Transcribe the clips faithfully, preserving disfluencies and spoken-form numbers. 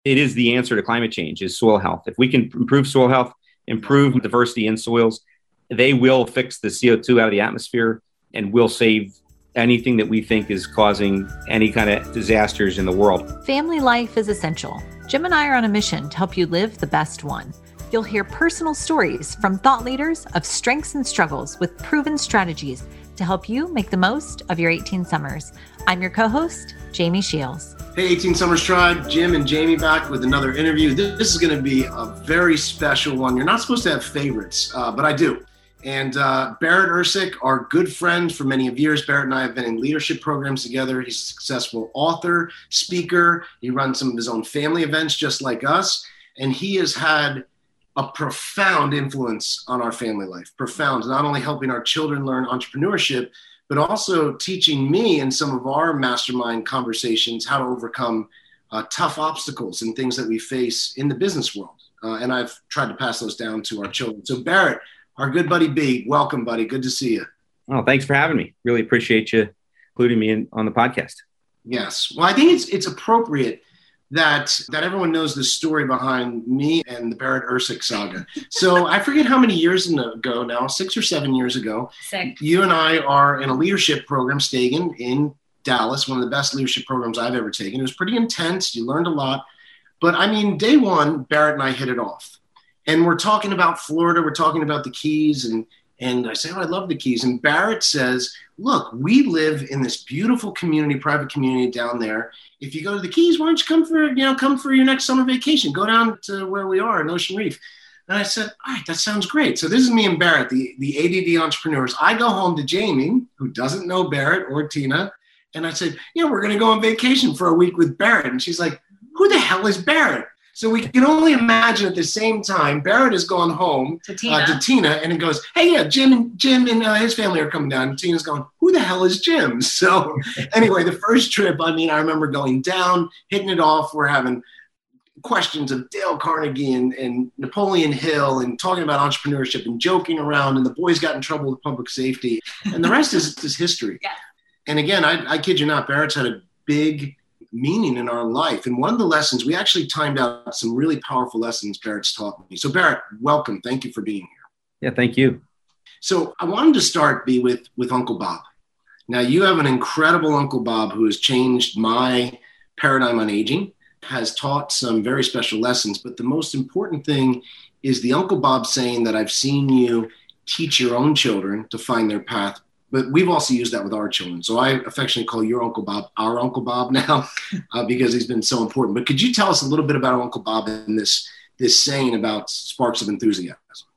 it is the answer to climate change is soil health. If we can improve soil health, improve diversity in soils, they will fix the C O two out of the atmosphere and will save anything that we think is causing any kind of disasters in the world. Family life is essential. Jim and I are on a mission to help you live the best one. You'll hear personal stories from thought leaders of strengths and struggles with proven strategies to help you make the most of your eighteen summers. I'm your co-host, Jamie Shields. Hey, eighteen Summers Tribe, Jim and Jamie back with another interview. This is going to be a very special one. You're not supposed to have favorites, uh, but I do. And uh, Barrett Ursik, our good friend for many of years. Barrett and I have been in leadership programs together. He's a successful author, speaker. He runs some of his own family events just like us. And he has had a profound influence on our family life. Profound, not only helping our children learn entrepreneurship, but also teaching me in some of our mastermind conversations how to overcome uh, tough obstacles and things that we face in the business world. Uh, and I've tried to pass those down to our children. So Barrett, our good buddy B, welcome, buddy. Good to see you. Oh, thanks for having me. Really appreciate you including me in, on the podcast. Yes. Well, I think it's it's appropriate that that everyone knows the story behind me and the Barrett Ursik saga. So I forget how many years ago now, six or seven years ago, Six. You and I are in a leadership program, Stagen, in Dallas, one of the best leadership programs I've ever taken. It was pretty intense. You learned a lot. But I mean, day one, Barrett and I hit it off. And we're talking about Florida. We're talking about the Keys. And, and I say, oh, I love the Keys. And Barrett says, look, we live in this beautiful community, private community down there. If you go to the Keys, why don't you come for, you know, come for your next summer vacation? Go down to where we are in Ocean Reef. And I said, all right, that sounds great. So this is me and Barrett, the, the A D D entrepreneurs. I go home to Jamie, who doesn't know Barrett or Tina. And I said, yeah, we're going to go on vacation for a week with Barrett. And she's like, who the hell is Barrett? So we can only imagine at the same time, Barrett has gone home To Tina. Uh, to Tina and it goes, hey, yeah, Jim and Jim and uh, his family are coming down. And Tina's going, who the hell is Jim? So anyway, the first trip, I mean, I remember going down, hitting it off. We're having questions of Dale Carnegie and, and Napoleon Hill and talking about entrepreneurship and joking around. And the boys got in trouble with public safety. And the rest is, is history. Yeah. And again, I, I kid you not, Barrett's had a big meaning in our life. And one of the lessons, we actually timed out some really powerful lessons Barrett's taught me. So Barrett, welcome. Thank you for being here. Yeah, thank you. So I wanted to start be with, with Uncle Bob. Now you have an incredible Uncle Bob who has changed my paradigm on aging, has taught some very special lessons. But the most important thing is the Uncle Bob saying that I've seen you teach your own children to find their path. But we've also used that with our children. So I affectionately call your Uncle Bob our Uncle Bob now uh, because he's been so important. But could you tell us a little bit about Uncle Bob and this, this saying about sparks of enthusiasm?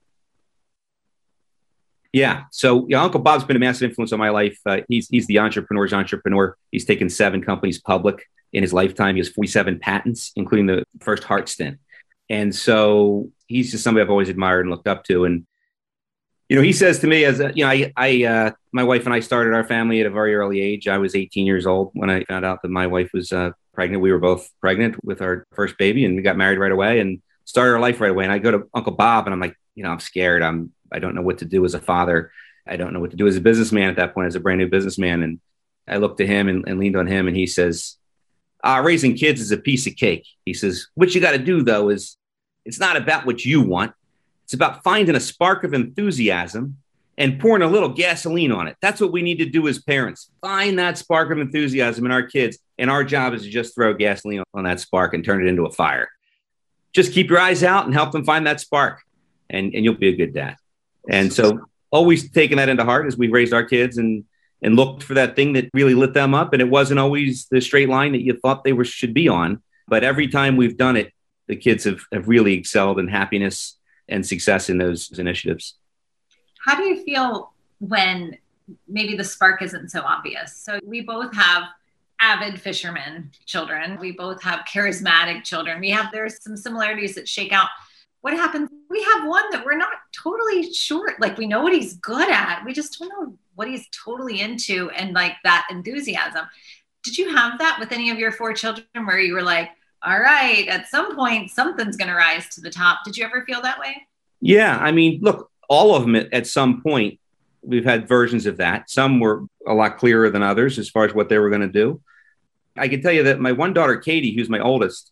Yeah. So yeah, Uncle Bob's been a massive influence on my life. Uh, he's he's the entrepreneur's entrepreneur. He's taken seven companies public in his lifetime. He has forty-seven patents, including the first heart stent. And so he's just somebody I've always admired and looked up to. And you know, he says to me as, a, you know, I, I, uh, my wife and I started our family at a very early age. I was eighteen years old when I found out that my wife was uh, pregnant. We were both pregnant with our first baby and we got married right away and started our life right away. And I go to Uncle Bob and I'm like, you know, I'm scared. I'm, I don't know what to do as a father. I don't know what to do as a businessman at that point, as a brand new businessman. And I looked to him and, and leaned on him and he says, uh, raising kids is a piece of cake. He says, what you got to do though, is it's not about what you want. It's about finding a spark of enthusiasm and pouring a little gasoline on it. That's what we need to do as parents. Find that spark of enthusiasm in our kids. And our job is to just throw gasoline on that spark and turn it into a fire. Just keep your eyes out and help them find that spark. And, and you'll be a good dad. And so always taking that into heart as we raised our kids and, and looked for that thing that really lit them up. And it wasn't always the straight line that you thought they were should be on. But every time we've done it, the kids have, have really excelled in happiness and success in those initiatives. How do you feel when maybe the spark isn't so obvious? So we both have avid fishermen children. We both have charismatic children. We have, there's some similarities that shake out. What happens? We have one that we're not totally sure. Like we know what he's good at. We just don't know what he's totally into and like that enthusiasm. Did you have that with any of your four children where you were like, all right, at some point, something's going to rise to the top. Did you ever feel that way? Yeah. I mean, look, all of them at, at some point, we've had versions of that. Some were a lot clearer than others as far as what they were going to do. I can tell you that my one daughter, Katie, who's my oldest,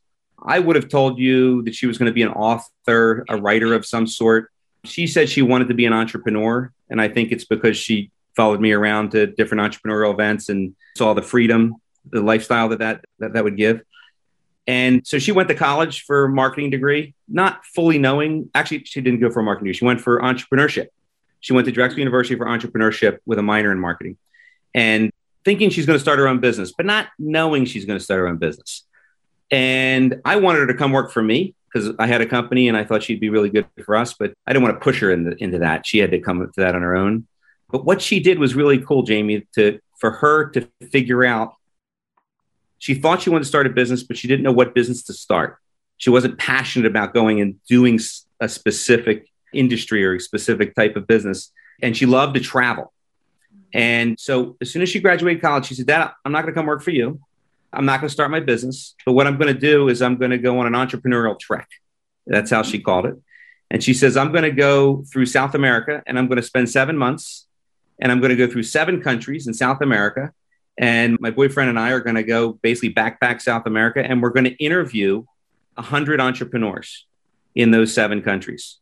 I would have told you that she was going to be an author, a writer of some sort. She said she wanted to be an entrepreneur. And I think it's because she followed me around to different entrepreneurial events and saw the freedom, the lifestyle that that, that, that would give. And so she went to college for a marketing degree, not fully knowing. Actually, she didn't go for a marketing degree. She went for entrepreneurship. She went to Drexel University for entrepreneurship with a minor in marketing and thinking she's going to start her own business, but not knowing she's going to start her own business. And I wanted her to come work for me because I had a company and I thought she'd be really good for us, but I didn't want to push her into, into that. She had to come to that on her own. But what she did was really cool, Jamie, to for her to figure out. She thought she wanted to start a business, but she didn't know what business to start. She wasn't passionate about going and doing a specific industry or a specific type of business. And she loved to travel. And so as soon as she graduated college, she said, Dad, I'm not going to come work for you. I'm not going to start my business. But what I'm going to do is I'm going to go on an entrepreneurial trek. That's how she called it. And she says, I'm going to go through South America and I'm going to spend seven months and I'm going to go through seven countries in South America. And my boyfriend and I are going to go basically backpack South America and we're going to interview one hundred entrepreneurs in those seven countries.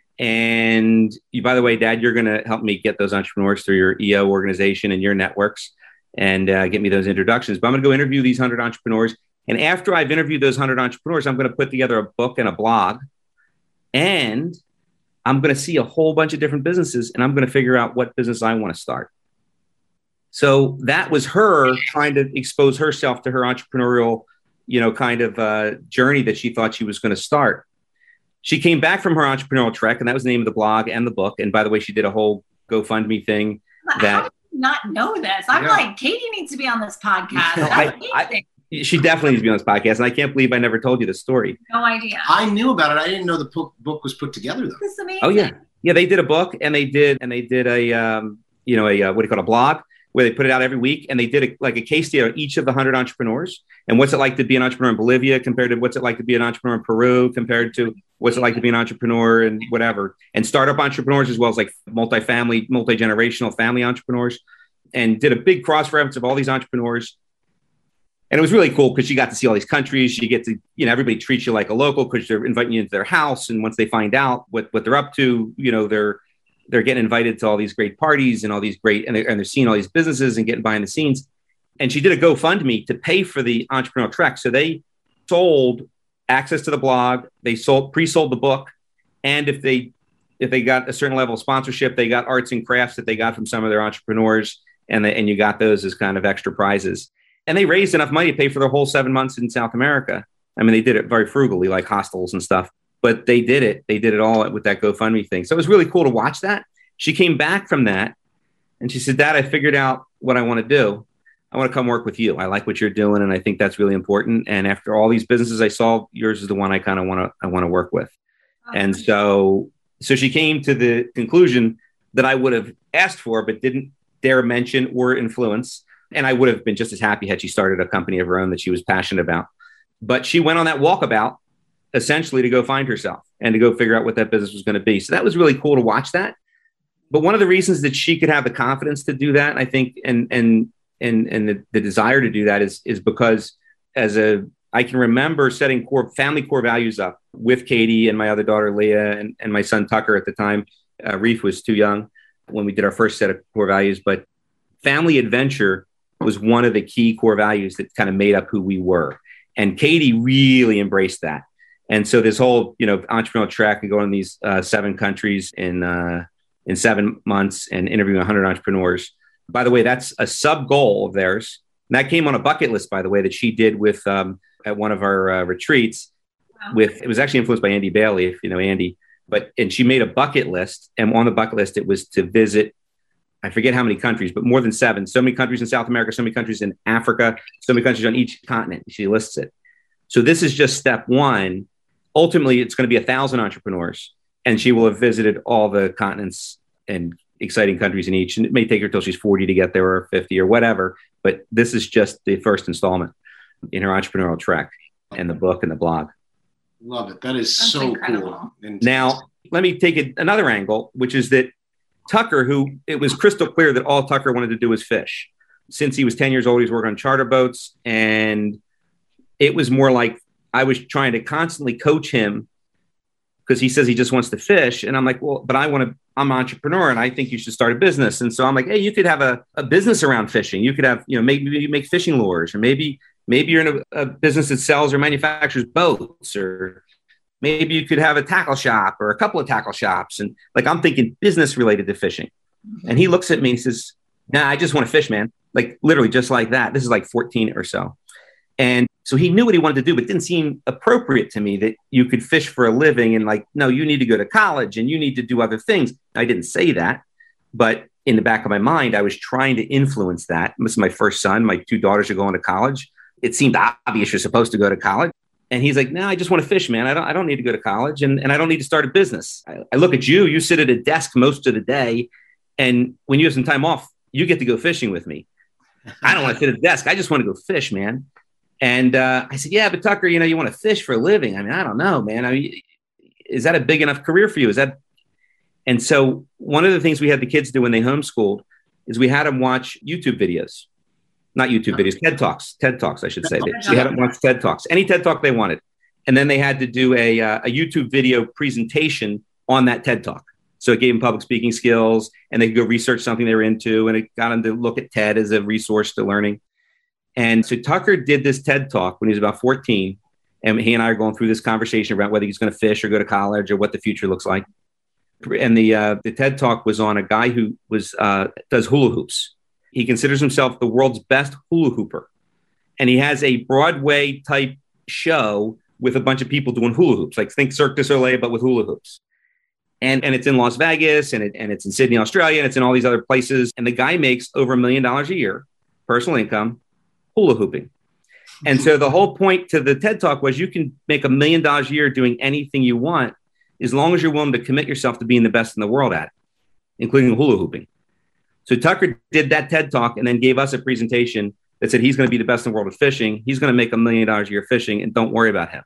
And you, by the way, Dad, you're going to help me get those entrepreneurs through your E O organization and your networks and uh, get me those introductions. But I'm going to go interview these one hundred entrepreneurs. And after I've interviewed those one hundred entrepreneurs, I'm going to put together a book and a blog. And I'm going to see a whole bunch of different businesses and I'm going to figure out what business I want to start. So that was her trying to expose herself to her entrepreneurial, you know, kind of uh, journey that she thought she was going to start. She came back from her entrepreneurial trek, and that was the name of the blog and the book. And by the way, she did a whole GoFundMe thing. That How did you not know this? I'm yeah. like, Katie needs to be on this podcast. No, I, I, she definitely needs to be on this podcast. And I can't believe I never told you the story. No idea. I knew about it. I didn't know the book, book was put together, though. This is amazing. Oh, yeah. Yeah, they did a book, and they did, and they did a, um, you know, a, uh, what do you call it, a blog, where they put it out every week. And they did a, like a case study on each of the one hundred entrepreneurs. And what's it like to be an entrepreneur in Bolivia compared to what's it like to be an entrepreneur in Peru compared to what's it like to be an entrepreneur and whatever. And startup entrepreneurs as well as like multi-family, multi-generational family entrepreneurs. And did a big cross-reference of all these entrepreneurs. And it was really cool because you got to see all these countries. You get to, you know, everybody treats you like a local because they're inviting you into their house. And once they find out what, what they're up to, you know, they're they're getting invited to all these great parties and all these great, and they're, and they're seeing all these businesses and getting behind the scenes. And she did a GoFundMe to pay for the entrepreneurial trek. So they sold access to the blog. They sold, pre-sold the book. And if they, if they got a certain level of sponsorship, they got arts and crafts that they got from some of their entrepreneurs. And they, and you got those as kind of extra prizes. And they raised enough money to pay for their whole seven months in South America. I mean, they did it very frugally, like hostels and stuff, but they did it. They did it all with that GoFundMe thing. So it was really cool to watch that. She came back from that and she said, Dad, I figured out what I want to do. I want to come work with you. I like what you're doing. And I think that's really important. And after all these businesses I saw, yours is the one I kind of want to, I want to work with. Okay. And so, so she came to the conclusion that I would have asked for, but didn't dare mention or influence. And I would have been just as happy had she started a company of her own that she was passionate about. But she went on that walkabout essentially to go find herself and to go figure out what that business was going to be. So that was really cool to watch that. But one of the reasons that she could have the confidence to do that, I think, and and and and the, the desire to do that is is because as a I can remember setting core family core values up with Katie and my other daughter Leah and, and my son Tucker at the time. Uh, Reef was too young when we did our first set of core values, but family adventure was one of the key core values that kind of made up who we were. And Katie really embraced that. And so this whole, you know, entrepreneurial track and going in these uh, seven countries in uh, in seven months and interviewing one hundred entrepreneurs. By the way, that's a sub goal of theirs. And that came on a bucket list, by the way, that she did with um, at one of our uh, retreats. Wow. With it was actually influenced by Andy Bailey, if you know Andy. But and she made a bucket list, and on the bucket list it was to visit, I forget how many countries, but more than seven. So many countries in South America, so many countries in Africa, so many countries on each continent. She lists it. So this is just step one. Ultimately, it's going to be a thousand entrepreneurs, and she will have visited all the continents and exciting countries in each. And it may take her till she's forty to get there or fifty or whatever. But this is just the first installment in her entrepreneurial trek and the book and the blog. Love it. That is That's so incredible. cool. And now, let me take it another angle, which is that Tucker, who it was crystal clear that all Tucker wanted to do was fish. Since he was ten years old, he's working on charter boats. And it was more like, I was trying to constantly coach him because he says he just wants to fish. And I'm like, well, but I want to, I'm an entrepreneur and I think you should start a business. And so I'm like, hey, you could have a, a business around fishing. You could have, you know, maybe you make fishing lures, or maybe, maybe you're in a, a business that sells or manufactures boats, or maybe you could have a tackle shop or a couple of tackle shops. And like, I'm thinking business related to fishing. And he looks at me and says, nah, I just want to fish, man. Like literally just like that. This is like fourteen or so. And so he knew what he wanted to do, but it didn't seem appropriate to me that you could fish for a living and like, no, you need to go to college and you need to do other things. I didn't say that, but in the back of my mind, I was trying to influence that. This is my first son. My two daughters are going to college. It seemed obvious you're supposed to go to college. And he's like, no, I just want to fish, man. I don't, I don't need to go to college and, and I don't need to start a business. I, I look at you, you sit at a desk most of the day. And when you have some time off, you get to go fishing with me. I don't want to sit at a desk. I just want to go fish, man. And uh, I said, yeah, but Tucker, you know, you want to fish for a living. I mean, I don't know, man. I mean, is that a big enough career for you? Is that? And so one of the things we had the kids do when they homeschooled is we had them watch YouTube videos, not YouTube videos, TED Talks, TED Talks, I should say. They, we had them watch TED Talks, any TED Talk they wanted. And then they had to do a, uh, a YouTube video presentation on that TED Talk. So it gave them public speaking skills and they could go research something they were into. And it got them to look at TED as a resource to learning. And so Tucker did this TED Talk when he was about fourteen. And he and I are going through this conversation about whether he's going to fish or go to college or what the future looks like. And the uh, the TED Talk was on a guy who was uh, does hula hoops. He considers himself the world's best hula hooper. And he has a Broadway type show with a bunch of people doing hula hoops, like think Cirque du Soleil, but with hula hoops. And, and it's in Las Vegas and, it, and it's in Sydney, Australia, and it's in all these other places. And the guy makes over a million dollars a year, personal income, hula hooping. And so the whole point to the TED Talk was you can make a million dollars a year doing anything you want, as long as you're willing to commit yourself to being the best in the world at it, including hula hooping. So Tucker did that TED Talk and then gave us a presentation that said he's going to be the best in the world at fishing. He's going to make a million dollars a year fishing, and don't worry about him.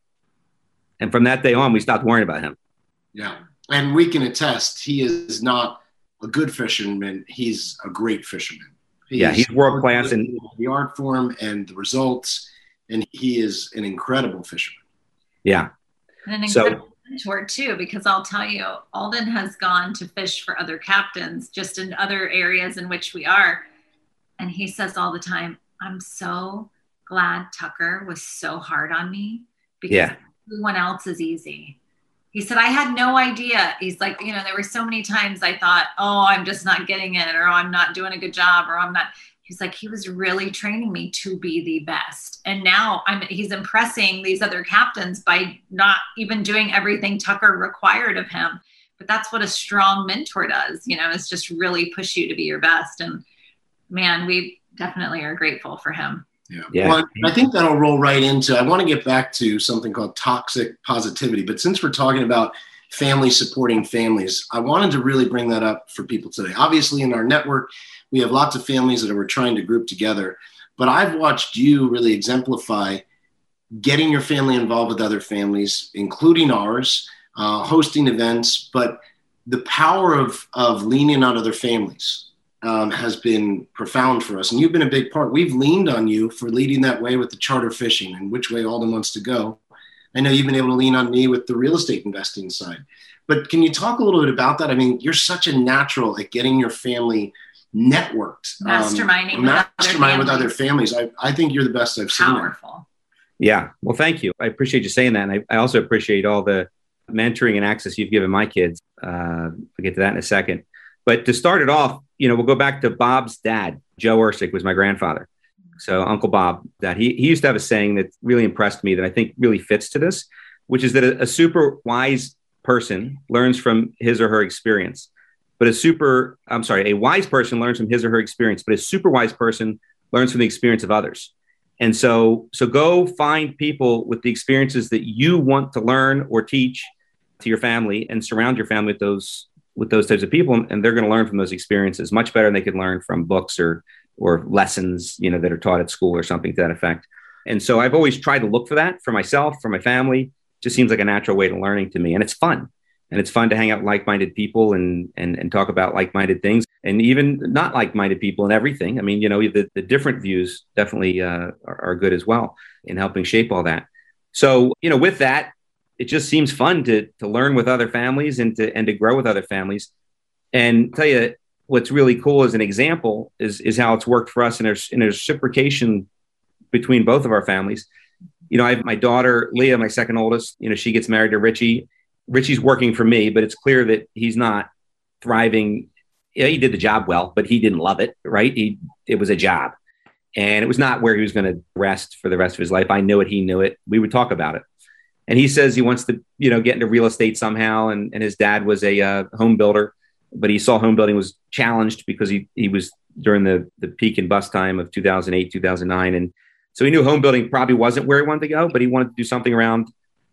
And from that day on, we stopped worrying about him. Yeah. And we can attest, he is not a good fisherman. He's a great fisherman. He's yeah, he's world class in the art form and the results. And he is an incredible fisherman. Yeah. And an incredible so, mentor too, because I'll tell you, Alden has gone to fish for other captains just in other areas in which we are. And he says all the time, I'm so glad Tucker was so hard on me because yeah. everyone else is easy. He said, I had no idea. He's like, you know, there were so many times I thought, oh, I'm just not getting it, or oh, I'm not doing a good job, or I'm not. He's like, he was really training me to be the best. And now I'm, he's impressing these other captains by not even doing everything Tucker required of him. But that's what a strong mentor does, you know, is just really push you to be your best. And man, we definitely are grateful for him. Yeah. yeah. Well, I think that'll roll right into, I want to get back to something called toxic positivity. But since we're talking about family supporting families, I wanted to really bring that up for people today. Obviously, in our network, we have lots of families that we're trying to group together. But I've watched you really exemplify getting your family involved with other families, including ours, uh, hosting events. But the power of, of leaning on other families Um, has been profound for us. And you've been a big part. We've leaned on you for leading that way with the charter fishing and which way Alden wants to go. I know you've been able to lean on me with the real estate investing side. But can you talk a little bit about that? I mean, you're such a natural at getting your family networked. Masterminding um, with, mastermind other with other families. I, I think you're the best I've seen. Powerful. Yeah. Well, thank you. I appreciate you saying that. And I, I also appreciate all the mentoring and access you've given my kids. Uh, we'll get to that in a second. But to start it off, you know, we'll go back to Bob's dad. Joe Ersick was my grandfather. So Uncle Bob, that he, he used to have a saying that really impressed me that I think really fits to this, which is that a, a super wise person learns from his or her experience. But a super, I'm sorry, a wise person learns from his or her experience, but a super wise person learns from the experience of others. And so, so go find people with the experiences that you want to learn or teach to your family and surround your family with those with those types of people, and they're going to learn from those experiences much better than they could learn from books or or lessons, you know, that are taught at school or something to that effect. And so I've always tried to look for that for myself, for my family. It just seems like a natural way to learning to me. And it's fun. And it's fun to hang out with like-minded people and and and talk about like-minded things, and even not like-minded people and everything. I mean, you know, the, the different views definitely uh, are, are good as well in helping shape all that. So, you know, with that, it just seems fun to to learn with other families and to and to grow with other families. And tell you what's really cool as an example is is how it's worked for us in a, in a reciprocation between both of our families. You know, I have my daughter, Leah, my second oldest, you know, she gets married to Richie. Richie's working for me, but it's clear that he's not thriving. Yeah, he did the job well, but he didn't love it, right? He, it was a job. And it was not where he was going to rest for the rest of his life. I knew it. He knew it. We would talk about it. And he says he wants to, you know, get into real estate somehow. And, and his dad was a uh, home builder, but he saw home building was challenged because he he was during the, the peak and bust time of two thousand eight, two thousand nine. And so he knew home building probably wasn't where he wanted to go, but he wanted to do something around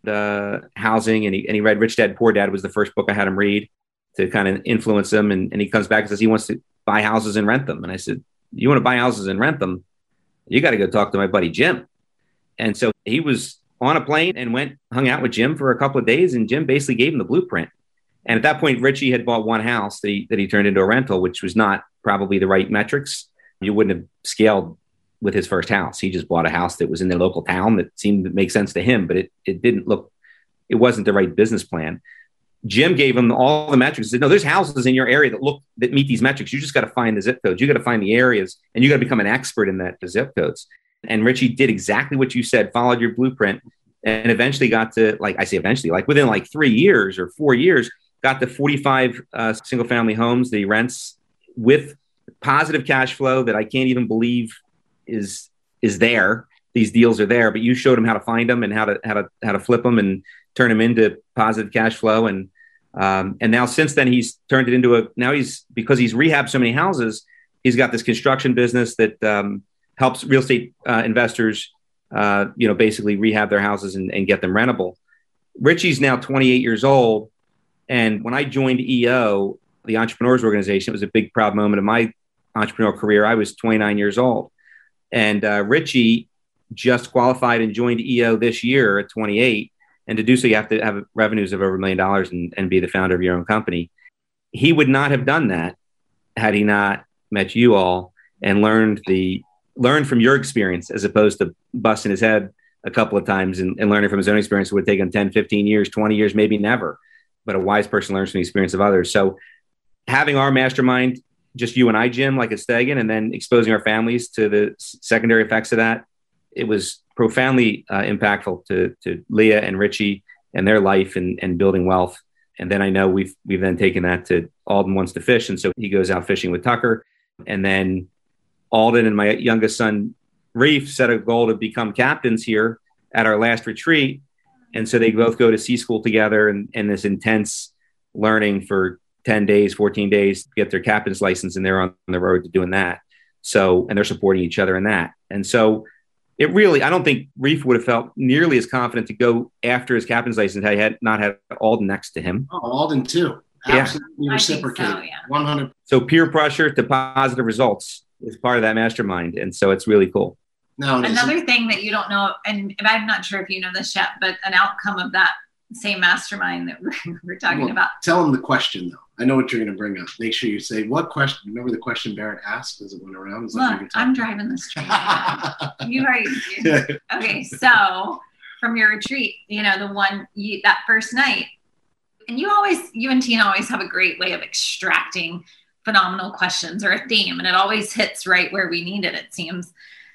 the housing. And he, and he read Rich Dad, Poor Dad was the first book I had him read to kind of influence him. And, and he comes back and says he wants to buy houses and rent them. And I said, you want to buy houses and rent them? You got to go talk to my buddy, Jim. And so he was on a plane and went, hung out with Jim for a couple of days. And Jim basically gave him the blueprint. And at that point, Richie had bought one house that he, that he turned into a rental, which was not probably the right metrics. You wouldn't have scaled with his first house. He just bought a house that was in the local town that seemed to make sense to him, but it, it didn't look, it wasn't the right business plan. Jim gave him all the metrics. He said, no, there's houses in your area that look, that meet these metrics. You just got to find the zip codes. You got to find the areas and you got to become an expert in that, the zip codes. And Richie did exactly what you said, followed your blueprint, and eventually got to, like I say, eventually, like within like three years or four years, got to forty-five uh, single family homes that he rents with positive cash flow that I can't even believe is, is there. These deals are there, but you showed him how to find them and how to, how to, how to flip them and turn them into positive cash flow. And, um, and now since then he's turned it into a, now he's, because he's rehabbed so many houses, he's got this construction business that, um, helps real estate uh, investors, uh, you know, basically rehab their houses and, and get them rentable. Richie's now twenty-eight years old. And when I joined E O, the Entrepreneurs Organization, it was a big proud moment of my entrepreneurial career. I was twenty-nine years old. And uh, Richie just qualified and joined E O this year at twenty-eight. And to do so, you have to have revenues of over a million dollars and, and be the founder of your own company. He would not have done that had he not met you all and learned the learned from your experience, as opposed to busting his head a couple of times and, and learning from his own experience. It would take him ten, fifteen years, twenty years, maybe never. But a wise person learns from the experience of others. So having our mastermind, just you and I, Jim, like at Stegan, and then exposing our families to the secondary effects of that, it was profoundly uh, impactful to, to Leah and Richie and their life and, and building wealth. And then I know we've we've then taken that to Alden wants to fish. And so he goes out fishing with Tucker. And then Alden and my youngest son, Reef, set a goal to become captains here at our last retreat. And so they both go to C school together and, and this intense learning for ten days, fourteen days, to get their captain's license. And they're on the road to doing that. So, and they're supporting each other in that. And so it really, I don't think Reef would have felt nearly as confident to go after his captain's license had he had not had Alden next to him. Oh, Alden too. Absolutely yeah. reciprocated. So, yeah. one hundred. So peer pressure to positive results is part of that mastermind. And so it's really cool. Now, another thing that you don't know, and I'm not sure if you know this yet, but an outcome of that same mastermind that we're, we're talking well, about. Tell them the question, though. I know what you're going to bring up. Make sure you say, what question? Remember the question Barrett asked as it went around? Is Look, I'm driving this train. You are. Yeah. Okay, so from your retreat, you know, the one, you, that first night, and you always, you and Tina always have a great way of extracting phenomenal questions or a theme, and it always hits right where we need it, it seems.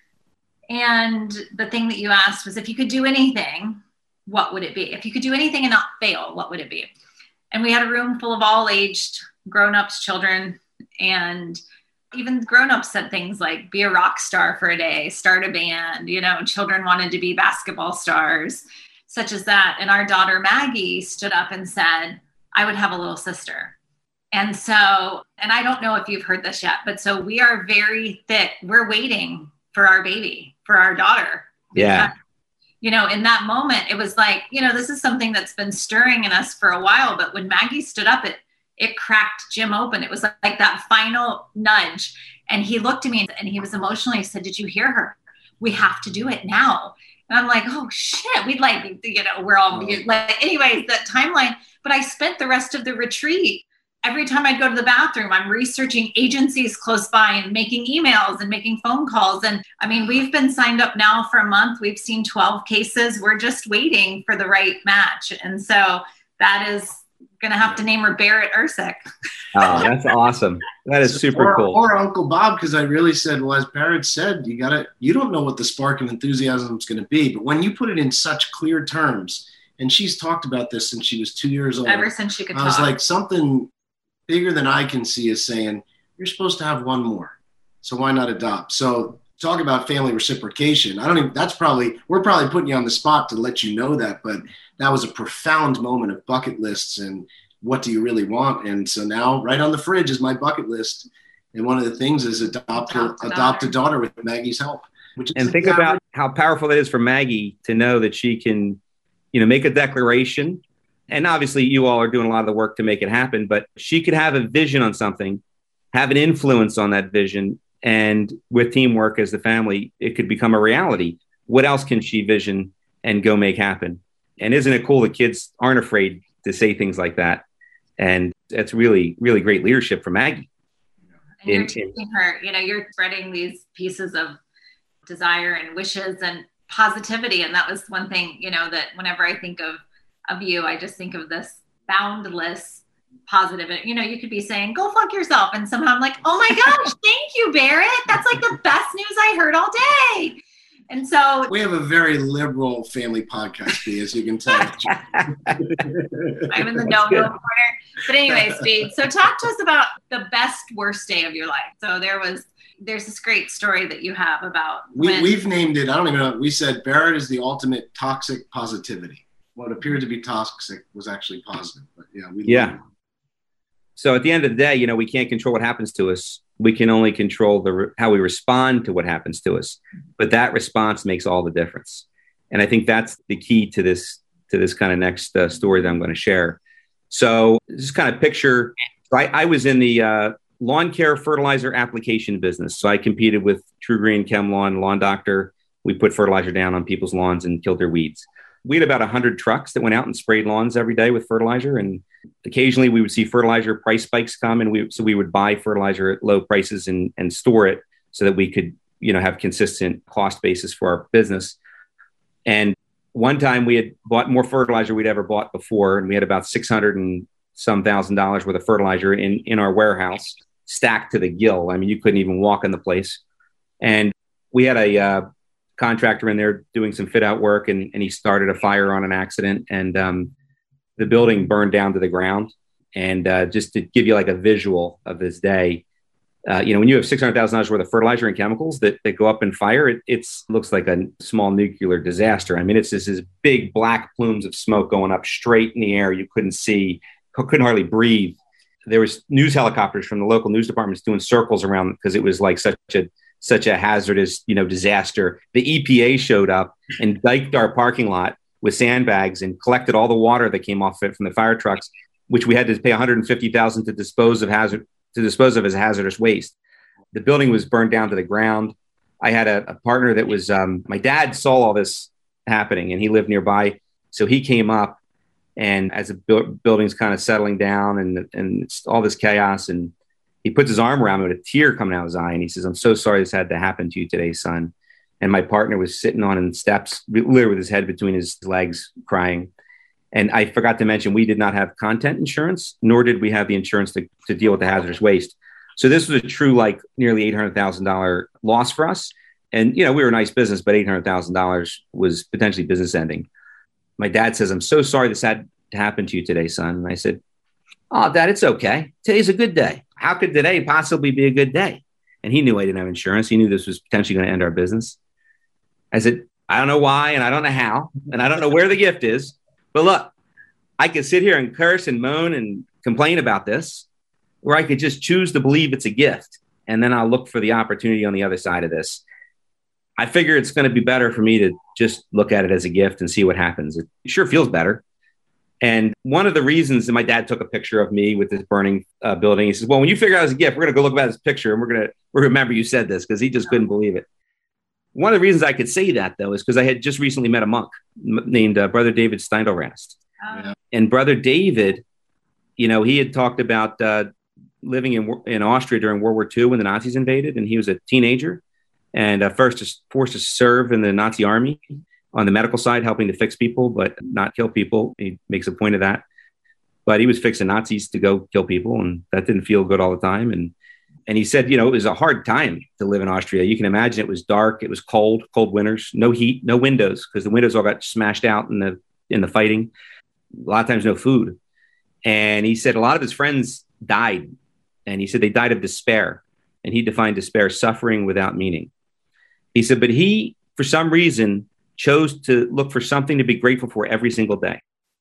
And the thing that you asked was, if you could do anything, what would it be? If you could do anything and not fail, what would it be? And we had a room full of all aged grown-ups, children, and even grown-ups said things like, be a rock star for a day, start a band, you know, children wanted to be basketball stars, such as that. And our daughter Maggie stood up and said, I would have a little sister. And so, and I don't know if you've heard this yet, but so we are very thick. We're waiting for our baby, for our daughter. Yeah. You know, in that moment, it was like, you know, this is something that's been stirring in us for a while. But when Maggie stood up, it it cracked Jim open. It was like, like that final nudge. And he looked at me and he was emotional. He said, did you hear her? We have to do it now. And I'm like, oh, shit. We'd like, you know, we're all oh. like, anyways, that timeline. But I spent the rest of the retreat every time I'd go to the bathroom, I'm researching agencies close by and making emails and making phone calls. And I mean, we've been signed up now for a month. We've seen twelve cases. We're just waiting for the right match. And so that is going to have to name her Barrett Ursick. Oh, that's awesome. That is super or, cool. Or Uncle Bob, because I really said, well, as Barrett said, you gotta, you don't know what the spark of enthusiasm is going to be, but when you put it in such clear terms, and she's talked about this since she was two years old. Ever since she could I talk. was like, something bigger than I can see is saying, you're supposed to have one more. So why not adopt? So talk about family reciprocation. I don't even, that's probably, we're probably putting you on the spot to let you know that, but that was a profound moment of bucket lists and what do you really want? And so now right on the fridge is my bucket list. And one of the things is adopt, adopt, a, a, adopt a daughter with Maggie's help. Which is and think average. about how powerful it is for Maggie to know that she can, you know, make a declaration. And obviously you all are doing a lot of the work to make it happen, but she could have a vision on something, have an influence on that vision. And with teamwork as the family, it could become a reality. What else can she vision and go make happen? And isn't it cool that kids aren't afraid to say things like that? And that's really, really great leadership from Maggie. And you're teaching her, you know, you're spreading these pieces of desire and wishes and positivity. And that was one thing, you know, that whenever I think of, of you, I just think of this boundless positive. You know, you could be saying, go fuck yourself. And somehow I'm like, oh my gosh, thank you, Barrett. That's like the best news I heard all day. And so we have a very liberal family podcast, B, as you can tell. I'm in the no-no corner. But anyway, Speed, so talk to us about the best, worst day of your life. So there was, there's this great story that you have about we, when- We've named it, I don't even know, we said Barrett is the ultimate toxic positivity. What appeared to be toxic was actually positive. But yeah, we yeah. So at the end of the day, you know, we can't control what happens to us. We can only control the how we respond to what happens to us. But that response makes all the difference. And I think that's the key to this to this kind of next uh, story that I'm going to share. So just kind of picture, I, I was in the uh, lawn care fertilizer application business. So I competed with True Green, ChemLawn, Lawn Doctor. We put fertilizer down on people's lawns and killed their weeds. We had about one hundred trucks that went out and sprayed lawns every day with fertilizer. And occasionally we would see fertilizer price spikes come. And we, so we would buy fertilizer at low prices and, and store it so that we could, you know, have consistent cost basis for our business. And one time we had bought more fertilizer we'd ever bought before. And we had about six hundred and some thousand dollars worth of fertilizer in, in our warehouse stacked to the gill. I mean, you couldn't even walk in the place. And we had a, uh, contractor in there doing some fit out work and, and he started a fire on an accident and um, the building burned down to the ground. And uh, just to give you like a visual of this day, uh, you know, when you have six hundred thousand dollars worth of fertilizer and chemicals that, that go up in fire, it it's, looks like a small nuclear disaster. I mean, it's just this big black plumes of smoke going up straight in the air. You couldn't see, couldn't hardly breathe. There was news helicopters from the local news departments doing circles around because it was like such a such a hazardous, you know, disaster. The E P A showed up and diked our parking lot with sandbags and collected all the water that came off it from the fire trucks, which we had to pay one hundred fifty thousand dollars to dispose of hazard to dispose of as hazardous waste. The building was burned down to the ground. I had a, a partner that was, um, my dad saw all this happening and he lived nearby. So he came up and as the bu- building's kind of settling down and, and it's all this chaos, and he puts his arm around me with a tear coming out of his eye. And he says, I'm so sorry this had to happen to you today, son. And my partner was sitting on the steps, literally with his head between his legs, crying. And I forgot to mention, we did not have content insurance, nor did we have the insurance to, to deal with the hazardous waste. So this was a true, like nearly eight hundred thousand dollars loss for us. And, you know, we were a nice business, but eight hundred thousand dollars was potentially business ending. My dad says, I'm so sorry this had to happen to you today, son. And I said, oh, Dad, it's okay. Today's a good day. How could today possibly be a good day? And he knew I didn't have insurance. He knew this was potentially going to end our business. I said, I don't know why, and I don't know how, and I don't know where the gift is. But look, I could sit here and curse and moan and complain about this, or I could just choose to believe it's a gift. And then I'll look for the opportunity on the other side of this. I figure it's going to be better for me to just look at it as a gift and see what happens. It sure feels better. And one of the reasons that my dad took a picture of me with this burning uh, building, he says, well, when you figure out it's a gift, we're going to go look at this picture and we're going to we're gonna remember you said this, because he just couldn't believe it. One of the reasons I could say that, though, is because I had just recently met a monk m- named uh, Brother David Steindl-Rast. Oh. And Brother David you know, he had talked about uh, living in in Austria during World War Two when the Nazis invaded, and he was a teenager and uh, first just forced to serve in the Nazi army on the medical side, helping to fix people, but not kill people. He makes a point of that. But he was fixing Nazis to go kill people, and that didn't feel good all the time. And and he said, you know, it was a hard time to live in Austria. You can imagine it was dark, it was cold, cold winters, no heat, no windows, because the windows all got smashed out in the in the fighting. A lot of times, no food. And he said a lot of his friends died, and he said they died of despair. And he defined despair, suffering without meaning. He said, but he, for some reason, chose to look for something to be grateful for every single day.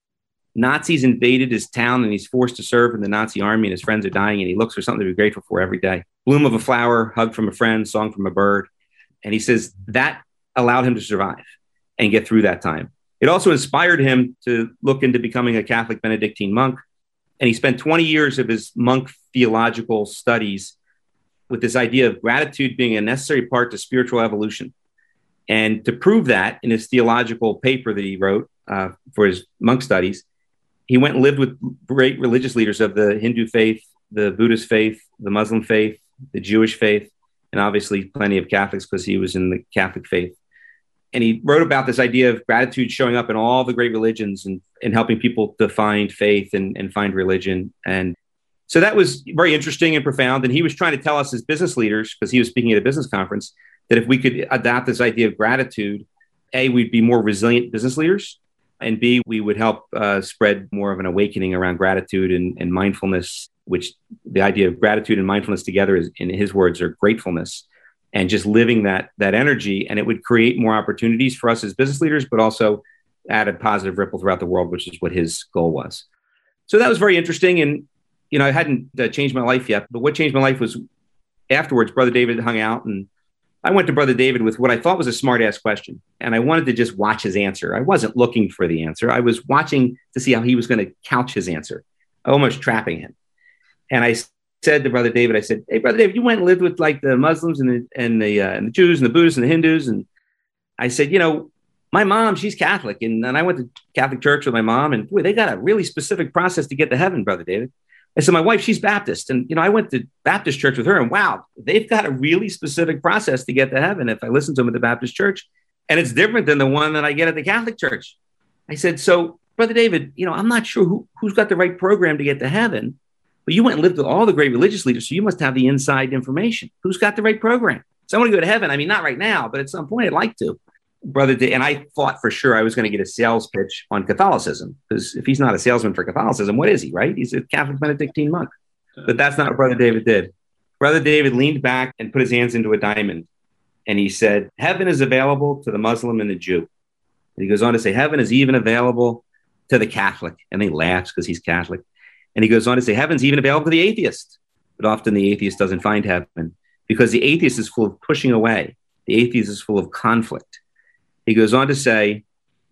Nazis invaded his town and he's forced to serve in the Nazi army and his friends are dying and he looks for something to be grateful for every day. Bloom of a flower, hug from a friend, song from a bird. And he says that allowed him to survive and get through that time. It also inspired him to look into becoming a Catholic Benedictine monk. And he spent twenty years of his monk theological studies with this idea of gratitude being a necessary part to spiritual evolution. And to prove that in his theological paper that he wrote uh, for his monk studies, he went and lived with great religious leaders of the Hindu faith, the Buddhist faith, the Muslim faith, the Jewish faith, and obviously plenty of Catholics because he was in the Catholic faith. And he wrote about this idea of gratitude showing up in all the great religions and, and helping people to find faith and, and find religion. And so that was very interesting and profound. And he was trying to tell us as business leaders, because he was speaking at a business conference, that if we could adopt this idea of gratitude, A, we'd be more resilient business leaders, and B, we would help uh, spread more of an awakening around gratitude and, and mindfulness, which the idea of gratitude and mindfulness together is, in his words, are gratefulness, and just living that that energy. And it would create more opportunities for us as business leaders, but also add a positive ripple throughout the world, which is what his goal was. So that was very interesting. And, you know, I hadn't uh, changed my life yet, but what changed my life was afterwards, Brother David hung out and I went to Brother David with what I thought was a smart ass question. And I wanted to just watch his answer. I wasn't looking for the answer. I was watching to see how he was going to couch his answer, almost trapping him. And I said to Brother David, I said, hey, Brother David, you went and lived with like the Muslims and the, and the, uh, and the Jews and the Buddhists and the Hindus. And I said, you know, my mom, she's Catholic. And, and I went to Catholic church with my mom and boy, they got a really specific process to get to heaven, Brother David. I said, my wife, she's Baptist. And, you know, I went to Baptist church with her and wow, they've got a really specific process to get to heaven if I listen to them at the Baptist church. And it's different than the one that I get at the Catholic church. I said, so Brother David, you know, I'm not sure who, who's got the right program to get to heaven, but you went and lived with all the great religious leaders. So you must have the inside information. Who's got the right program? So I want to go to heaven. I mean, not right now, but at some point I'd like to. Brother David, and I thought for sure I was going to get a sales pitch on Catholicism, because if he's not a salesman for Catholicism, what is he, right? He's a Catholic Benedictine monk. But that's not what Brother David did. Brother David leaned back and put his hands into a diamond. And he said, heaven is available to the Muslim and the Jew. And he goes on to say, heaven is even available to the Catholic. And he laughs because he's Catholic. And he goes on to say, heaven's even available to the atheist. But often the atheist doesn't find heaven because the atheist is full of pushing away. The atheist is full of conflict. He goes on to say,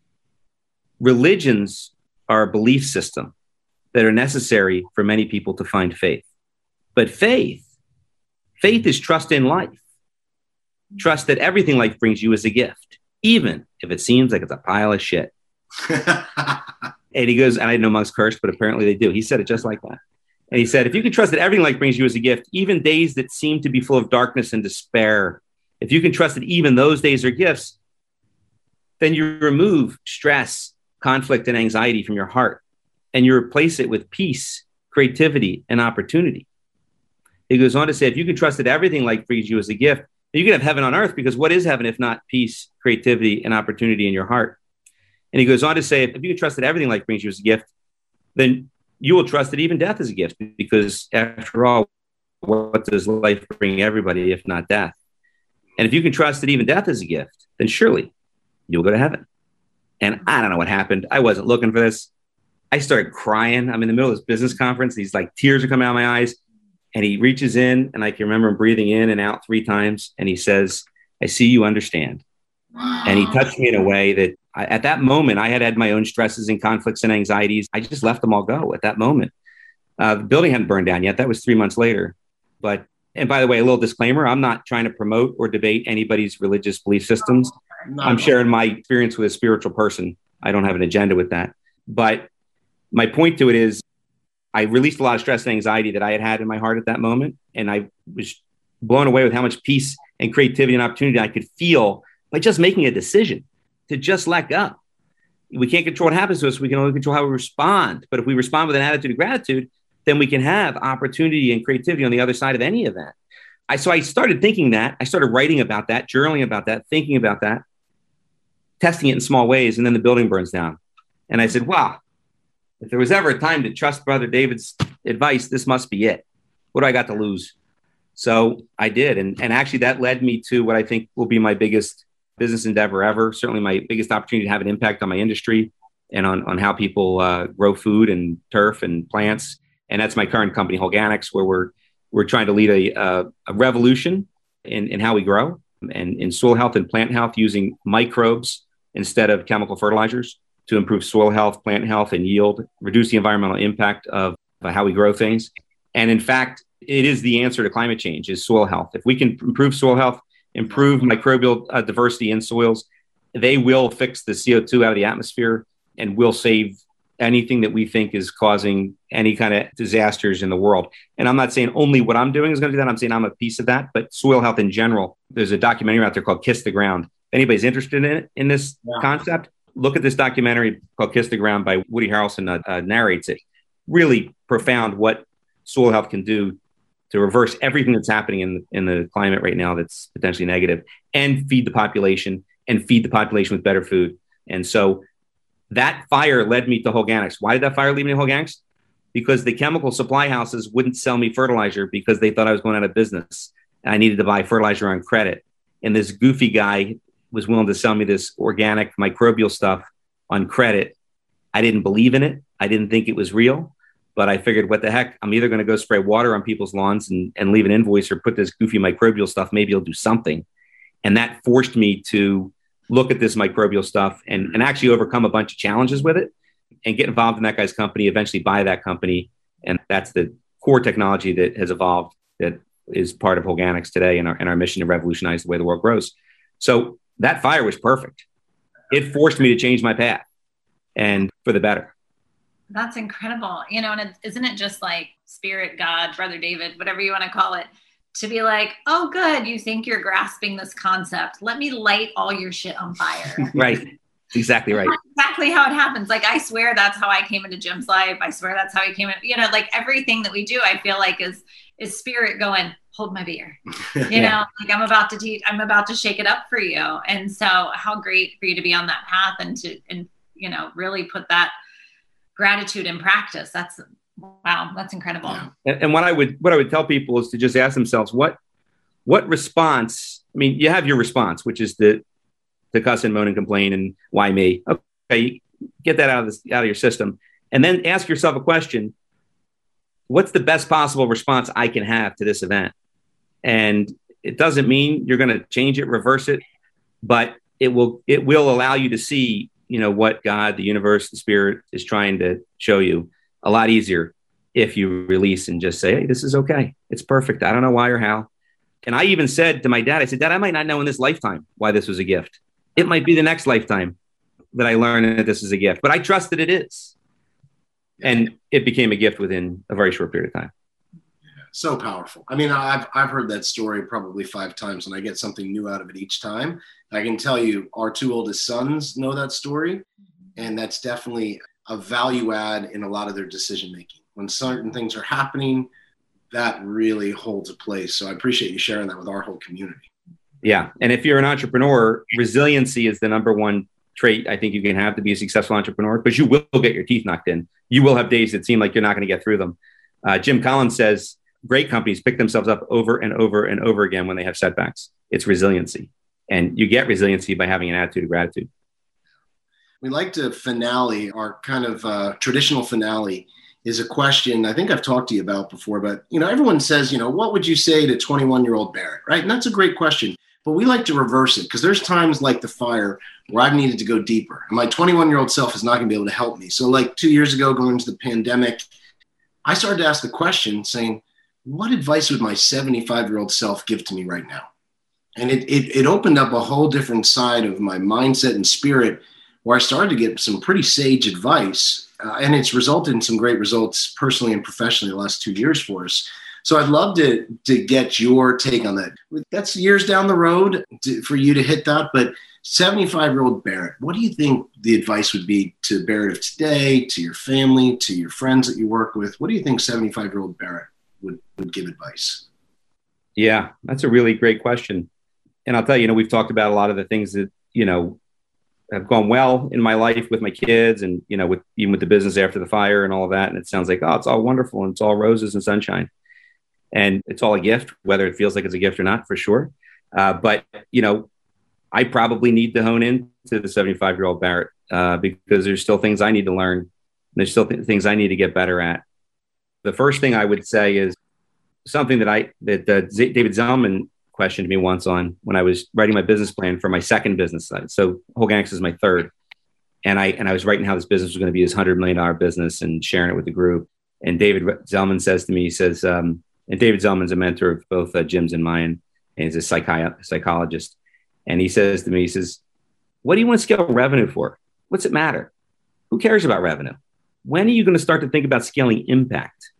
religions are a belief system that are necessary for many people to find faith. But faith, faith is trust in life. Trust that everything life brings you is a gift, even if it seems like it's a pile of shit. And he goes, and I didn't know monks cursed, but apparently they do. He said it just like that. And he said, if you can trust that everything life brings you is a gift, even days that seem to be full of darkness and despair, if you can trust that even those days are gifts, then you remove stress, conflict, and anxiety from your heart, and you replace it with peace, creativity, and opportunity. He goes on to say, if you can trust that everything life brings you as a gift, then you can have heaven on earth, because what is heaven if not peace, creativity, and opportunity in your heart? And he goes on to say, if you can trust that everything life brings you as a gift, then you will trust that even death is a gift, because after all, what does life bring everybody if not death? And if you can trust that even death is a gift, then surely you'll go to heaven. And I don't know what happened. I wasn't looking for this. I started crying. I'm in the middle of this business conference. These like tears are coming out of my eyes. And he reaches in, and I can remember him breathing in and out three times. And he says, I see you understand. Wow. And he touched me in a way that I, at that moment, I had had my own stresses and conflicts and anxieties. I just let them all go at that moment. Uh, the building hadn't burned down yet. That was three months later. But, and by the way, a little disclaimer, I'm not trying to promote or debate anybody's religious belief systems. No, I'm sharing my experience with a spiritual person. I don't have an agenda with that. But my point to it is, I released a lot of stress and anxiety that I had had in my heart at that moment. And I was blown away with how much peace and creativity and opportunity I could feel by just making a decision to just let go. We can't control what happens to us. We can only control how we respond. But if we respond with an attitude of gratitude, then we can have opportunity and creativity on the other side of any event. I, so I started thinking that. I started writing about that, journaling about that, thinking about that, testing it in small ways, and then the building burns down. And I said, wow, if there was ever a time to trust Brother David's advice, this must be it. What do I got to lose? So I did. And, and actually that led me to what I think will be my biggest business endeavor ever. Certainly my biggest opportunity to have an impact on my industry and on, on how people uh, grow food and turf and plants. And that's my current company, Holganics, where we're we're trying to lead a, a, a revolution in, in how we grow and in soil health and plant health using microbes instead of chemical fertilizers to improve soil health, plant health, and yield, reduce the environmental impact of how we grow things. And in fact, it is the answer to climate change is soil health. If we can improve soil health, improve microbial uh, diversity in soils, they will fix the C O two out of the atmosphere and will save anything that we think is causing any kind of disasters in the world. And I'm not saying only what I'm doing is going to do that. I'm saying I'm a piece of that, but soil health in general, there's a documentary out there called Kiss the Ground. If anybody's interested in it, in this yeah. concept, look at this documentary called Kiss the Ground by Woody Harrelson, uh, uh, narrates it. Really profound what soil health can do to reverse everything that's happening in, in the climate right now that's potentially negative, and feed the population and feed the population with better food. And so that fire led me to Holganics. Why did that fire lead me to Holganics? Because the chemical supply houses wouldn't sell me fertilizer because they thought I was going out of business. And I needed to buy fertilizer on credit. And this goofy guy was willing to sell me this organic microbial stuff on credit. I didn't believe in it. I didn't think it was real. But I figured, what the heck? I'm either going to go spray water on people's lawns and, and leave an invoice or put this goofy microbial stuff. Maybe it'll do something. And that forced me to look at this microbial stuff and, and actually overcome a bunch of challenges with it and get involved in that guy's company, eventually buy that company. And that's the core technology that has evolved that is part of Holganics today and our, and our mission to revolutionize the way the world grows. So that fire was perfect. It forced me to change my path and for the better. That's incredible. You know, and it, isn't it just like spirit, God, Brother David, whatever you want to call it, to be like, oh, good, you think you're grasping this concept. Let me light all your shit on fire. Right. Exactly right. That's exactly how it happens. Like, I swear that's how I came into Jim's life. I swear that's how he came in. You know, like everything that we do, I feel like is is spirit going, hold my beer. You yeah. know, like I'm about to teach, I'm about to shake it up for you. And so how great for you to be on that path and to, and, you know, really put that gratitude in practice. That's, wow, that's incredible. Yeah. And, and what I would what I would tell people is to just ask themselves, what what response? I mean, you have your response, which is the to cuss and moan and complain and why me? Okay, get that out of this, out of your system, and then ask yourself a question: what's the best possible response I can have to this event? And it doesn't mean you're going to change it, reverse it, but it will it will allow you to see, you know, what God, the universe, the spirit is trying to show you a lot easier if you release and just say, hey, this is okay. It's perfect. I don't know why or how. And I even said to my dad, I said, Dad, I might not know in this lifetime why this was a gift. It might be the next lifetime that I learn that this is a gift, but I trust that it is. And it became a gift within a very short period of time. So powerful. I mean, I've I've heard that story probably five times and I get something new out of it each time. I can tell you our two oldest sons know that story, and that's definitely a value add in a lot of their decision making. When certain things are happening, that really holds a place. So I appreciate you sharing that with our whole community. Yeah. And if you're an entrepreneur, resiliency is the number one trait I think you can have to be a successful entrepreneur, because you will get your teeth knocked in. You will have days that seem like you're not going to get through them. Uh, Jim Collins says great companies pick themselves up over and over and over again when they have setbacks. It's resiliency. And you get resiliency by having an attitude of gratitude. We like to finale, our kind of uh, traditional finale is a question I think I've talked to you about before, but, you know, everyone says, you know, what would you say to twenty-one-year-old Barrett, right? And that's a great question, but we like to reverse it because there's times like the fire where I've needed to go deeper. And my twenty-one-year-old self is not going to be able to help me. So like two years ago, going into the pandemic, I started to ask the question saying, what advice would my seventy-five-year-old self give to me right now? And it, it, it opened up a whole different side of my mindset and spirit where I started to get some pretty sage advice. Uh, and it's resulted in some great results personally and professionally the last two years for us. So I'd love to to get your take on that. That's years down the road to, for you to hit that. But seventy-five-year-old Barrett, what do you think the advice would be to Barrett of today, to your family, to your friends that you work with? What do you think seventy-five-year-old Barrett would, would give advice? Yeah, that's a really great question. And I'll tell you, you know, we've talked about a lot of the things that, you know, have gone well in my life with my kids and, you know, with even with the business after the fire and all of that. And it sounds like, oh, it's all wonderful and it's all roses and sunshine. And it's all a gift, whether it feels like it's a gift or not, for sure. Uh, but, you know, I probably need to hone in to the seventy-five-year-old Barrett uh, because there's still things I need to learn. There's still th- things I need to get better at. The first thing I would say is something that I that uh, Z- David Zellman questioned me once on when I was writing my business plan for my second business side. So Holganics is my third. And I and I was writing how this business was going to be this one hundred million dollars business and sharing it with the group. And David Zellman says to me, he says, um, and David Zellman's a mentor of both uh, Jim's and mine, and he's a psychi- psychologist. And he says to me, he says, what do you want to scale revenue for? What's it matter? Who cares about revenue? When are you going to start to think about scaling impact?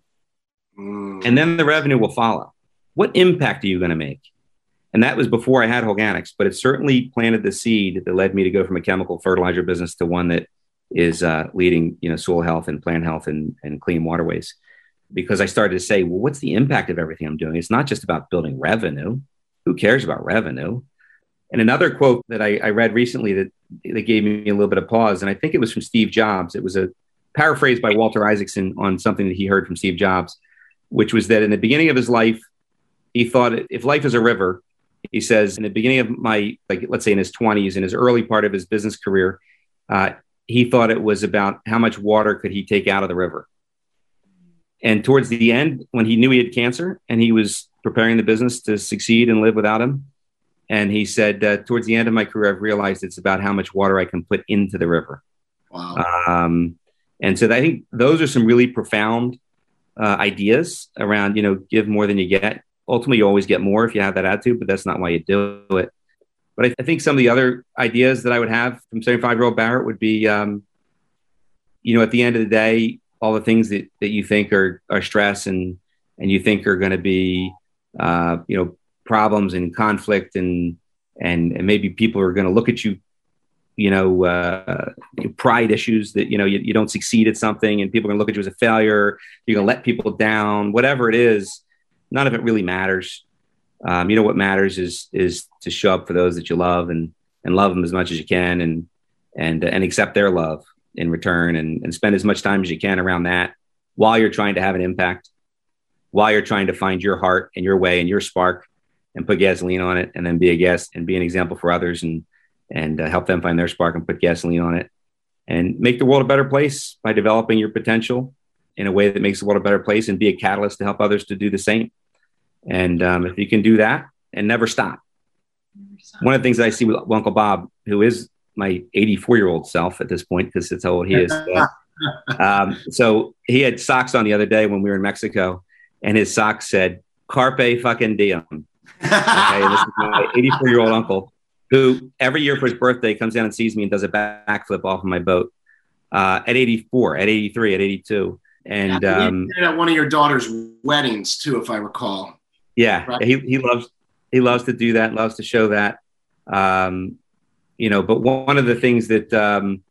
Mm. And then the revenue will follow. What impact are you going to make? And that was before I had Holganics, but it certainly planted the seed that led me to go from a chemical fertilizer business to one that is uh, leading, you know, soil health and plant health and, and clean waterways. Because I started to say, well, what's the impact of everything I'm doing? It's not just about building revenue. Who cares about revenue? And another quote that I, I read recently that, that gave me a little bit of pause, and I think it was from Steve Jobs. It was a paraphrase by Walter Isaacson on something that he heard from Steve Jobs, which was that in the beginning of his life, he thought if life is a river, he says, in the beginning of my, like, let's say in his twenties, in his early part of his business career, uh, he thought it was about how much water could he take out of the river. And towards the end, when he knew he had cancer and he was preparing the business to succeed and live without him, and he said, uh, towards the end of my career, I've realized it's about how much water I can put into the river. Wow. Um, and so I think those are some really profound uh, ideas around, you know, give more than you get. Ultimately, you always get more if you have that attitude, but that's not why you do it. But I, I think some of the other ideas that I would have from seventy-five-year-old Barrett would be, um, you know, at the end of the day, all the things that, that you think are, are stress and, and you think are going to be, uh, you know, problems and conflict and, and, and maybe people are going to look at you, you know, uh, pride issues that, you know, you, you don't succeed at something and people are going to look at you as a failure. You're going to let people down, whatever it is. None of it really matters. Um, you know, what matters is, is to show up for those that you love and, and love them as much as you can and, and, and accept their love in return and, and spend as much time as you can around that while you're trying to have an impact, while you're trying to find your heart and your way and your spark and put gasoline on it and then be a guest and be an example for others and, and uh, help them find their spark and put gasoline on it and make the world a better place by developing your potential in a way that makes the world a better place and be a catalyst to help others to do the same. And um, if you can do that and never stop. never stop. One of the things that I see with Uncle Bob, who is my eighty-four-year-old self at this point, because that's how old he is. So, um, so he had socks on the other day when we were in Mexico, and his socks said, Carpe fucking diem. Okay, and this is my eighty-four-year-old uncle, who every year for his birthday comes down and sees me and does a backflip off of my boat uh, at eighty-four, at eighty-three, at eighty-two. And yeah, um, he did at one of your daughter's weddings, too, if I recall. Yeah, right? he he loves he loves to do that, loves to show that. Um, you know, but one of the things that um,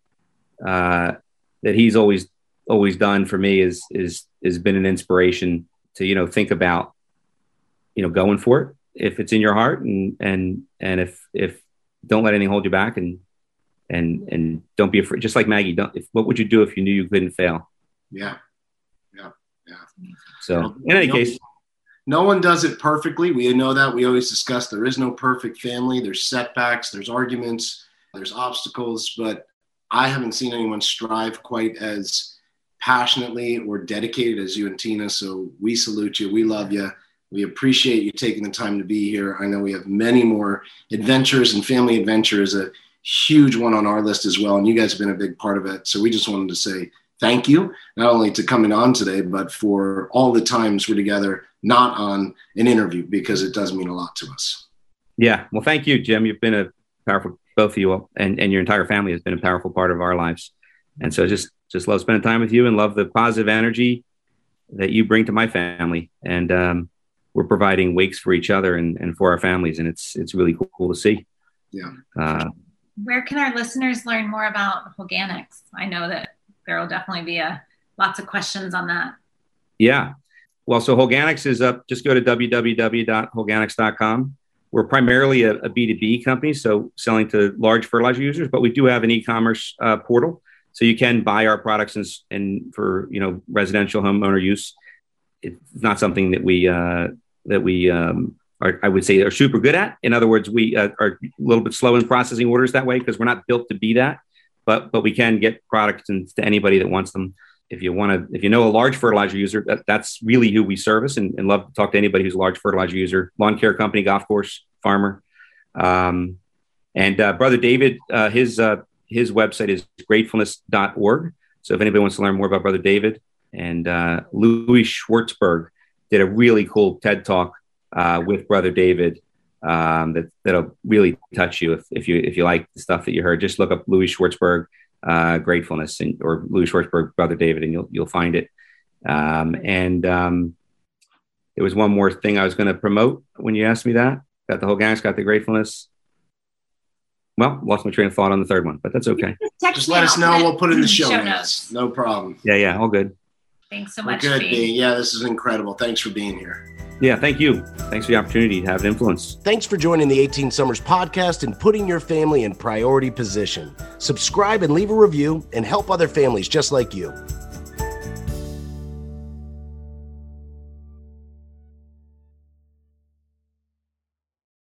uh, that he's always always done for me is is has been an inspiration to, you know, think about, you know, going for it if it's in your heart, and and and if if don't let anything hold you back, and and and don't be afraid. Just like Maggie, don't. If, what would you do if you knew you couldn't fail? Yeah, yeah, yeah. So in any case. No one does it perfectly. We know that. We always discuss there is no perfect family. There's setbacks, there's arguments, there's obstacles, but I haven't seen anyone strive quite as passionately or dedicated as you and Tina. So we salute you. We love you. We appreciate you taking the time to be here. I know we have many more adventures, and Family Adventure is a huge one on our list as well. And you guys have been a big part of it. So we just wanted to say thank you, not only to coming on today, but for all the times we're together, not on an interview, because it does mean a lot to us. Yeah. Well, thank you, Jim. You've been a powerful both of you and, and your entire family has been a powerful part of our lives. And so just, just love spending time with you and love the positive energy that you bring to my family. And um, we're providing wakes for each other and, and for our families. And it's, it's really cool, cool to see. Yeah. Uh, Where can our listeners learn more about Holganix? I know that there will definitely be a, lots of questions on that. Yeah. Well, so Holganix is up. Just go to w w w dot holganix dot com. We're primarily a, a B two B company, so selling to large fertilizer users, but we do have an e-commerce uh, portal. So you can buy our products and, and for, you know, residential homeowner use. It's not something that we, uh, that we, um, are, I would say, are super good at. In other words, we uh, are a little bit slow in processing orders that way because we're not built to be that. But but we can get products to anybody that wants them. If you want to, if you know a large fertilizer user, that, that's really who we service, and, and love to talk to anybody who's a large fertilizer user, lawn care company, golf course, farmer. Um, and uh, Brother David, uh, his uh, his website is gratefulness dot org. So if anybody wants to learn more about Brother David, and uh, Louis Schwartzberg did a really cool TED Talk uh, with Brother David um, that that'll really touch you if, if you if you like the stuff that you heard. Just look up Louis Schwartzberg. Uh, gratefulness and, or Louis Schwartzberg, Brother David, and you'll you'll find it. Um, and um, there was one more thing I was going to promote when you asked me that. Got the Holganix, got the gratefulness. Well, lost my train of thought on the third one, but that's okay. Just let us know. We'll put it in the show, show notes. notes. No problem. Yeah, yeah, all good. Thanks so much. We're good, B. Yeah, this is incredible. Thanks for being here. Yeah, thank you. Thanks for the opportunity to have an influence. Thanks for joining the eighteen Summers podcast and putting your family in priority position. Subscribe and leave a review and help other families just like you.